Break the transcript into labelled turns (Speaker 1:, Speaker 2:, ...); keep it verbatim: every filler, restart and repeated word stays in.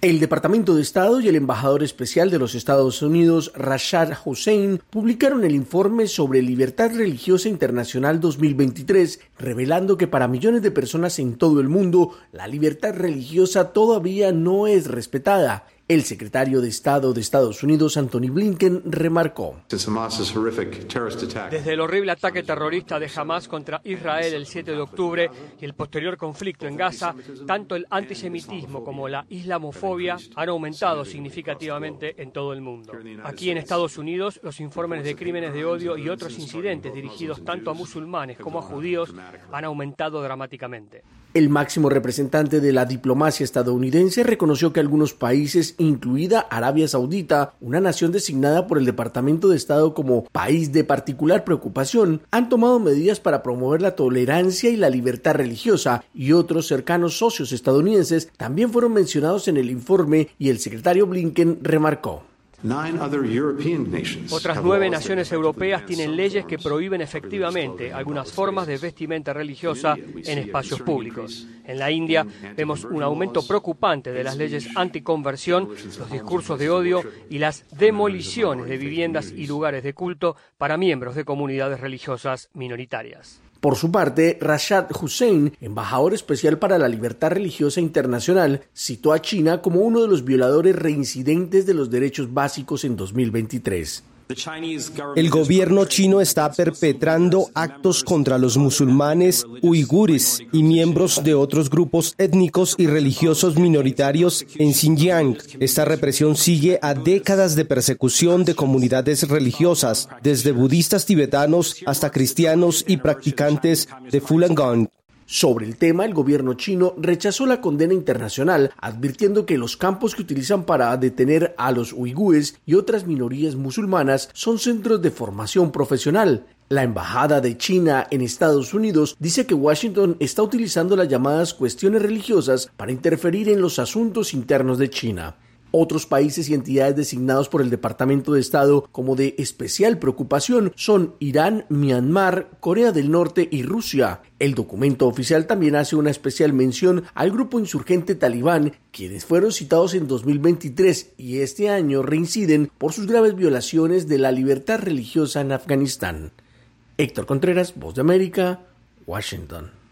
Speaker 1: El Departamento de Estado y el embajador especial de los Estados Unidos, Rashad Hussain, publicaron el informe sobre Libertad Religiosa Internacional dos mil veintitrés, revelando que para millones de personas en todo el mundo, la libertad religiosa todavía no es respetada. El secretario de Estado de Estados Unidos, Antony Blinken, remarcó:
Speaker 2: Desde el horrible ataque terrorista de Hamás contra Israel el siete de octubre y el posterior conflicto en Gaza, tanto el antisemitismo como la islamofobia han aumentado significativamente en todo el mundo. Aquí en Estados Unidos, los informes de crímenes de odio y otros incidentes dirigidos tanto a musulmanes como a judíos han aumentado dramáticamente.
Speaker 1: El máximo representante de la diplomacia estadounidense reconoció que algunos países, incluida Arabia Saudita, una nación designada por el Departamento de Estado como país de particular preocupación, han tomado medidas para promover la tolerancia y la libertad religiosa, y otros cercanos socios estadounidenses también fueron mencionados en el informe, y el secretario Blinken remarcó:
Speaker 2: Otras nueve naciones europeas tienen leyes que prohíben efectivamente algunas formas de vestimenta religiosa en espacios públicos. En la India vemos un aumento preocupante de las leyes anticonversión, los discursos de odio y las demoliciones de viviendas y lugares de culto para miembros de comunidades religiosas minoritarias.
Speaker 1: Por su parte, Rashad Hussain, embajador especial para la libertad religiosa internacional, citó a China como uno de los violadores reincidentes de los derechos básicos en dos mil veintitrés.
Speaker 3: El gobierno chino está perpetrando actos contra los musulmanes, uigures y miembros de otros grupos étnicos y religiosos minoritarios en Xinjiang. Esta represión sigue a décadas de persecución de comunidades religiosas, desde budistas tibetanos hasta cristianos y practicantes de Falun Gong.
Speaker 1: Sobre el tema, el gobierno chino rechazó la condena internacional, advirtiendo que los campos que utilizan para detener a los uigures y otras minorías musulmanas son centros de formación profesional. La embajada de China en Estados Unidos dice que Washington está utilizando las llamadas cuestiones religiosas para interferir en los asuntos internos de China. Otros países y entidades designados por el Departamento de Estado como de especial preocupación son Irán, Myanmar, Corea del Norte y Rusia. El documento oficial también hace una especial mención al grupo insurgente talibán, quienes fueron citados en dos mil veintitrés y este año reinciden por sus graves violaciones de la libertad religiosa en Afganistán. Héctor Contreras, Voz de América, Washington.